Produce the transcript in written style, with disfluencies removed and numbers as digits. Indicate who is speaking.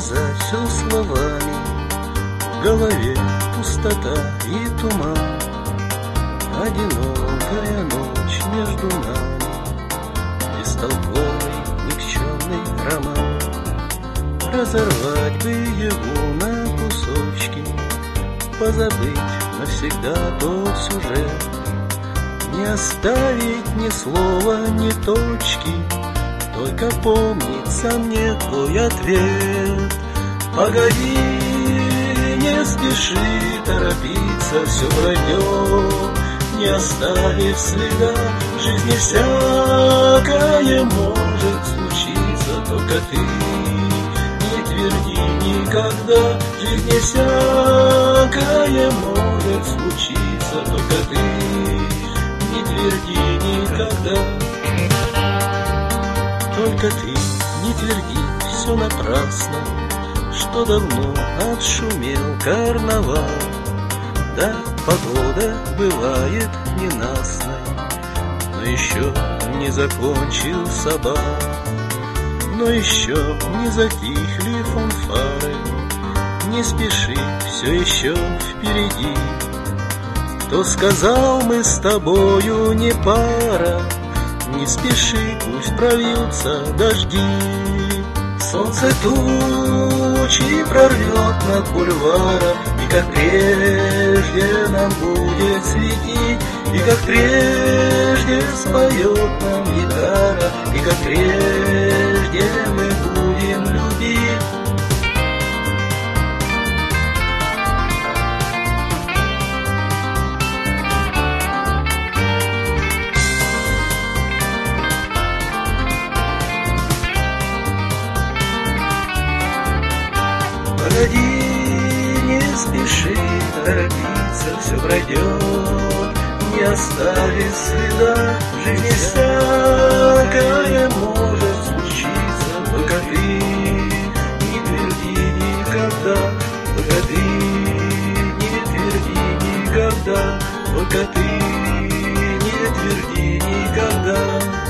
Speaker 1: сказать все словами, в голове пустота и туман. Одинокая ночь между нами, бестолковый никчемный роман. Разорвать бы его на кусочки, позабыть навсегда тот сюжет, не оставить ни слова, ни точки, только помнится мне твой ответ. Погоди, не спеши торопиться, все пройдет, не оставив следа. В жизни всякое может случиться, только ты не тверди никогда. В жизни всякое может случиться, только ты не тверди никогда. Только ты не тверди, все напрасно, что давно отшумел карнавал. Да, погода бывает ненастной, но еще не закончился бал, но еще не затихли фанфары. Не спеши, все еще впереди. Кто сказал, мы с тобою не пара? Не спеши, пусть прольются дожди. Солнце тучи прорвет над бульваром, и как прежде нам будет светить, и как прежде споет нам гитара, и как прежде мы будем любить. Погоди, не спеши торопиться, все пройдет, не оставив следа. В жизни всякое может случиться, только ты не тверди никогда, только ты не тверди никогда, только ты не тверди никогда.